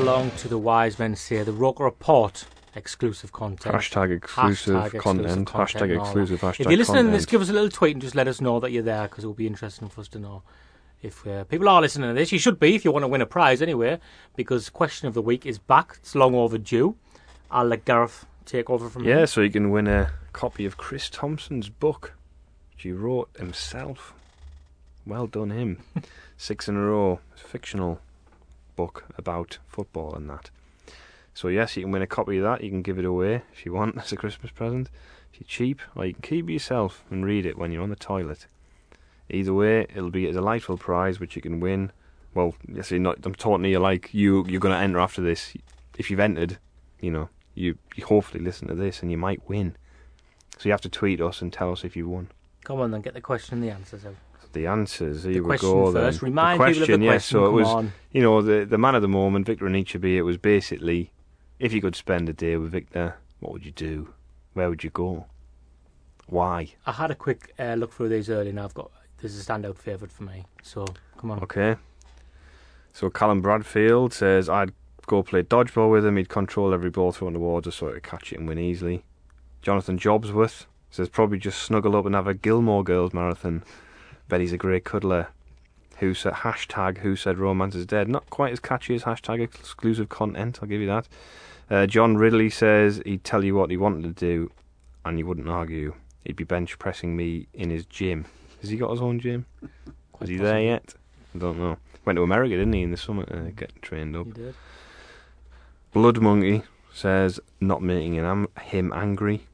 along to the Wise Men Say the Roker Report exclusive content. Hashtag exclusive content. Hashtag exclusive. Hashtag If you're listening content. to this, give us a little tweet and just let us know that you're there, because it will be interesting for us to know if people are listening to this. You should be if you want to win a prize anyway, because Question of the Week is back. It's long overdue. I'll let Gareth take over from here. Yeah, so you can win a copy of Chris Thompson's book, which he wrote himself. Well done, him. 6 in a row. Fictional book about football and that. So yes, you can win a copy of that. You can give it away if you want as a Christmas present. If you're cheap, or you can keep it yourself and read it when you're on the toilet. Either way, it'll be a delightful prize which you can win. Well, yes, I'm talking to you like you're going to enter after this. If you've entered, you hopefully listen to this and you might win. So you have to tweet us and tell us if you won. Come on then, get the question and the answers out. The answers, here we question go first. then. Remind the people of the yes, question, so it come was, on. the man of the moment, Victor Anichebe, it was basically, if you could spend a day with Victor, what would you do? Where would you go? Why? I had a quick look through these earlier, and this is a standout favourite for me, so come on. Okay. So Callum Bradfield says, I'd go play dodgeball with him, he'd control every ball thrown towards us so I could catch it and win easily. Jonathan Jobsworth says, probably just snuggle up and have a Gilmore Girls marathon. Bet he's a great cuddler. Who said romance is dead. Not quite as catchy as hashtag exclusive content, I'll give you that. John Ridley says he'd tell you what he wanted to do and you wouldn't argue. He'd be bench pressing me in his gym. Has he got his own gym? Is he there yet? I don't know. Went to America, didn't he, in the summer to get trained up. He did. Blood Monkey says not making him angry.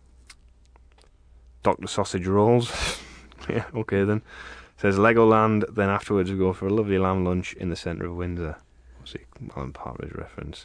Dr. Sausage Rolls. Yeah, okay then. Says Legoland, then afterwards we go for a lovely lamb lunch in the centre of Windsor. Obviously, Alan Partridge reference.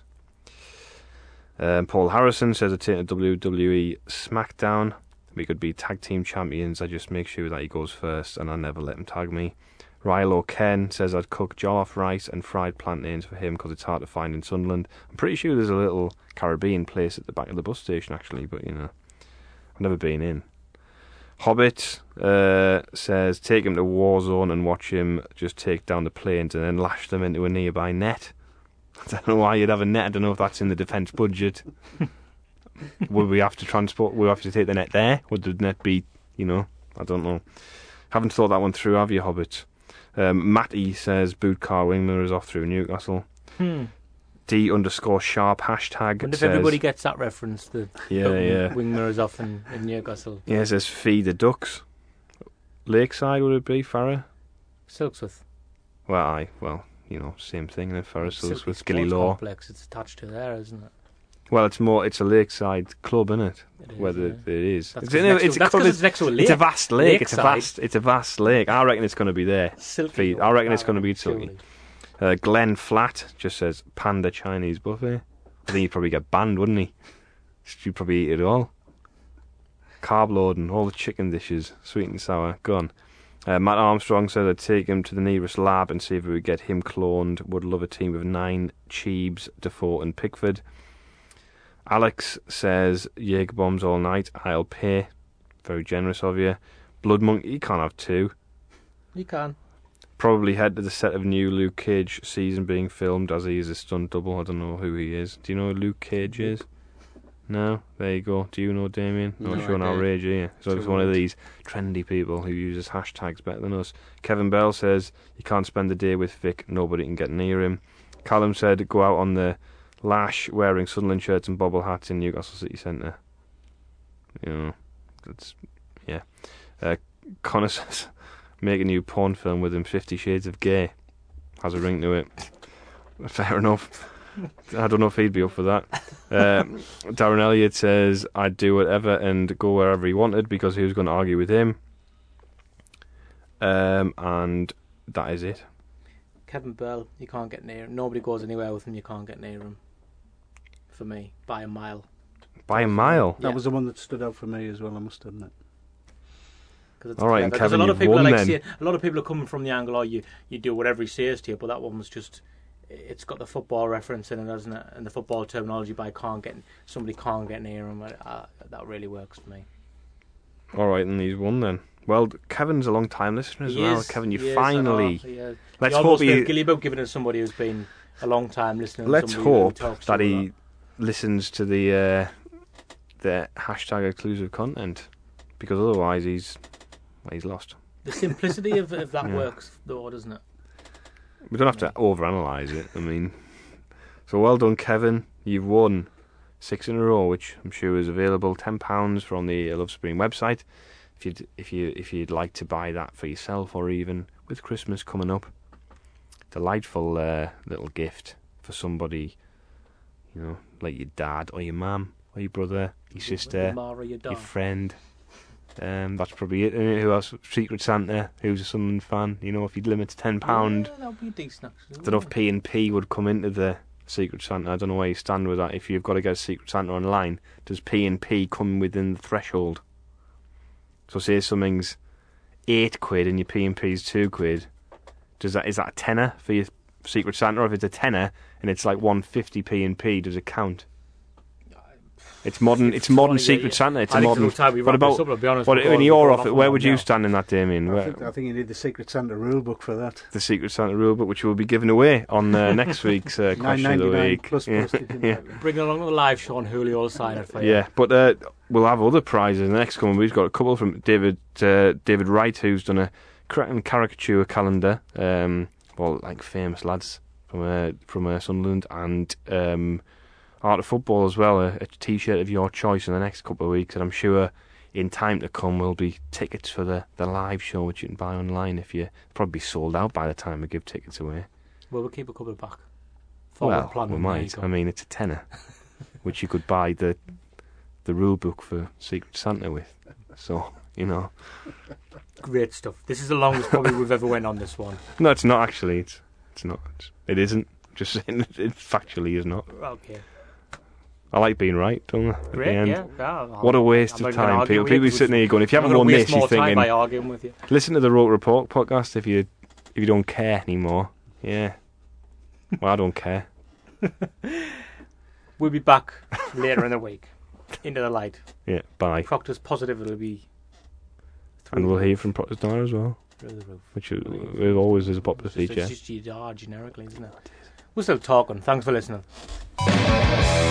Paul Harrison says, I'd take a WWE SmackDown. We could be tag team champions. I just make sure that he goes first and I never let him tag me. Rilo Ken says I'd cook jollof rice and fried plantains for him because it's hard to find in Sunderland. I'm pretty sure there's a little Caribbean place at the back of the bus station actually, but I've never been in. Hobbit says take him to Warzone and watch him just take down the planes and then lash them into a nearby net. I don't know why you'd have a net. I don't know if that's in the defence budget. Would we have to transport? Would we have to take the net there? Would the net be, I don't know. Haven't thought that one through, have you, Hobbit? Matty says boot car wingman is off through Newcastle. D_sharp hashtag wonder if says, everybody gets that reference. Yeah. Wing mirrors off in Newcastle. Yeah, it says feed the ducks. Lakeside would it be, Farah? Silksworth. Well, same thing. Farah Silksworth, Gilly Sports Law. Complex. It's attached to there, isn't it? Well, it's a lakeside club, isn't it? Whether it is. That's because it's next to a lake. It's a vast lake. Lakeside. It's a vast lake. I reckon it's going to be there. Silky. I reckon it's going to be Silky. Glenn Flat just says Panda Chinese buffet. I think he'd probably get banned, wouldn't he? He'd probably eat it all. Carb loading, all the chicken dishes, sweet and sour, gone. Matt Armstrong says I'd take him to the nearest lab and see if we would get him cloned. Would love a team of 9, Cheebs, Defoe and Pickford. Alex says Jaeger bombs all night, I'll pay. Very generous of you. Blood Monkey, you can't have 2. You can. Probably head to the set of new Luke Cage season being filmed as he is a stunt double. I don't know who he is. Do you know who Luke Cage is? No? There you go. Do you know Damien? No, Not sure an outrage here. So it's one of these trendy people who uses hashtags better than us. Kevin Bell says you can't spend the day with Vic, nobody can get near him. Callum said go out on the lash wearing Sunderland shirts and bobble hats in Newcastle City Centre. Connor says make a new porn film with him, 50 Shades of Gay. Has a ring to it. Fair enough. I don't know if he'd be up for that. Darren Elliott says I'd do whatever and go wherever he wanted because he was going to argue with him. And that is it. Kevin Bell, you can't get near him. Nobody goes anywhere with him, you can't get near him. For me, by a mile. By a mile? That was the one that stood out for me as well, I must admit. All right, and Kevin, a lot of people won, a lot of people are coming from the angle, you do whatever he says to you, but that one was just, it's got the football reference in it, doesn't it? And the football terminology by somebody can't get near him. That really works for me. All right, and he's won then. Well, Kevin's a long time listener as well. Kevin, you finally. Let's hope you guilty about giving it to somebody who's been a long time listener. Let's somebody who hope talks that to you a he listens to the hashtag exclusive content, because otherwise he's lost. lot. The simplicity of that Yeah. works, though, doesn't it? We don't have to overanalyze it. I mean, so well done, Kevin. You've won 6 in a row, which I'm sure is available. £10 from the Love Spring website. If you'd like to buy that for yourself, or even with Christmas coming up, delightful little gift for somebody, like your dad or your mum or your brother, your sister, Mara, your dog. your friend. That's probably it. Who else? Secret Santa, who's a Sunderland fan. If you'd limit to £10. Yeah, that would be decent, actually. I don't know if P&P would come into the Secret Santa. I don't know where you stand with that. If you've got to get a Secret Santa online, does P&P come within the threshold? So say something's £8 and your P&P's £2. Is that a tenner for your Secret Santa? Or if it's a tenner and it's like 150 P&P, does it count? It's modern. It's modern Secret Santa. It's I a think modern. it's time we What wrap about? this up, I'll be honest, What before- in your before office? I'm Where off would you now. stand in that, Damien? I think you need the Secret Santa rule book for that. The Secret Santa rulebook, which will be given away on next week's question of the $9.99 week. plus Yeah. postage. and Yeah. that. Bring along the live show and Julio will sign it for you. Yeah, but we'll have other prizes in the next coming week. We've got a couple from David Wright, who's done a caricature calendar. Like famous lads from Sunderland, and Art of Football as well. A T-shirt of your choice in the next couple of weeks, and I'm sure in time to come will be tickets for the live show, which you can buy online. Probably sold out by the time we give tickets away. Well, we'll keep a couple back. Well, planning, we there you might. go. I mean, it's a tenner, which you could buy the rule book for Secret Santa with. So, Great stuff. This is the longest probably we've ever went on this one. No, it's not actually. It's not. It isn't. Just saying, it factually is not. Okay. I like being right, don't I? At the Great, end. yeah. What a waste I'm of not gonna time. argue People with you, be sitting there going, if you I'm haven't gonna won waste this, you're more time thinking, by arguing with you. listen to the Roke Report podcast if you don't care anymore. Yeah. Well, I don't care. We'll be back later in the week. Into the light. Yeah, bye. Proctor's positive it'll be And we'll hear from Proctor's Diner as well, through the roof. which always is a popular feature. It's just GDR generically, isn't it? We're still talking. Thanks for listening.